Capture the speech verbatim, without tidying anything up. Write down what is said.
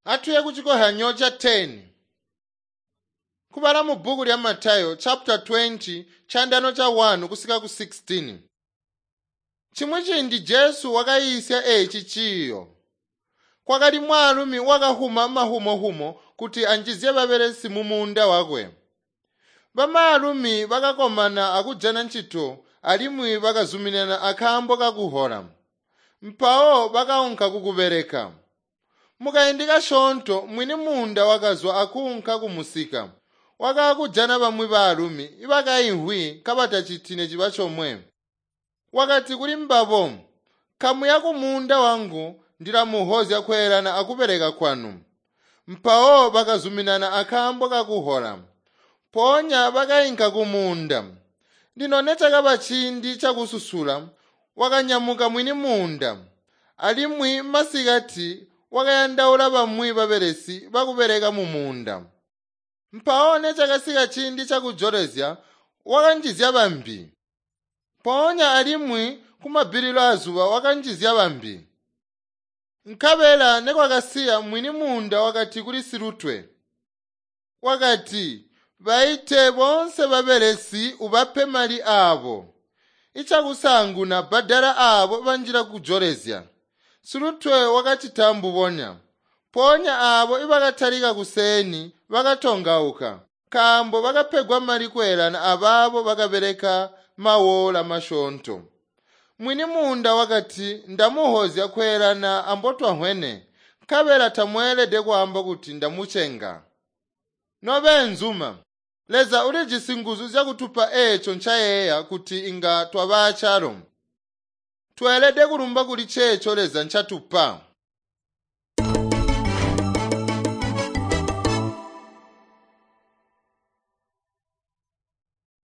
Atuye kuchikohanyo cha ten. Kubala mu buku lya Matayo chapter twenty chandano cha one kusika ku sixteen. Chimwe chindi Jesu wakayisya echi chiyo. Kwakali mwalumi wakahuma mahumo-humo kuti anjizye baberesi mu munda wakwe. Bamalumi bakakomana akujana ntchito alimwi bakazuminana akhambo kakuhola. Mpawo bakaonka kukubereka. Mukayindika shonto mwini munda wakazwa akunka kumusika. Wakakujana bamwe balumi ibakayihwi kabata chitine chiba chomwe. Wakati kuli mbabo kamuya kumunda wangu ndila muhozi akwelana akubereka kwanu. Mpawo bakazuminana akhambo kakuhola. Ponya bakayinka kumunda. Ndinonetsa kabachindi chakususula wakanyamuka mwini munda. Alimwi masikati wakayandaula bamwe baberesi bakubereka mu munda. Mpaone chakasika chindi chakujorezya wakanjizya bambi. Ponya alimwi kumabirilo azuwa wakanjizya bambi. Nkabela nekwakasiya mwini munda wakati kuli sirutwe. Wakati baite bonse baberesi ubape mali abo. Ichakusanguna badala abo banjira kujorezya. Sirutwe wakati tambu bonya. Ponya abo ibakatalika kuseni bakatongauka. Kambo bakapegwa mali kwelana ababo bakabereka mawola mashonto. Mwini munda wakati ndamuhozya kwelana ambotwa hwene. Kabela tamwele dekwamba kuti ndamuchenga. Nobe nzuma. Leza uli jisinguzu zya kutupa echo nchayeya kuti inga twabachalo. Twelede kulumba kuli checho leza nchatupa.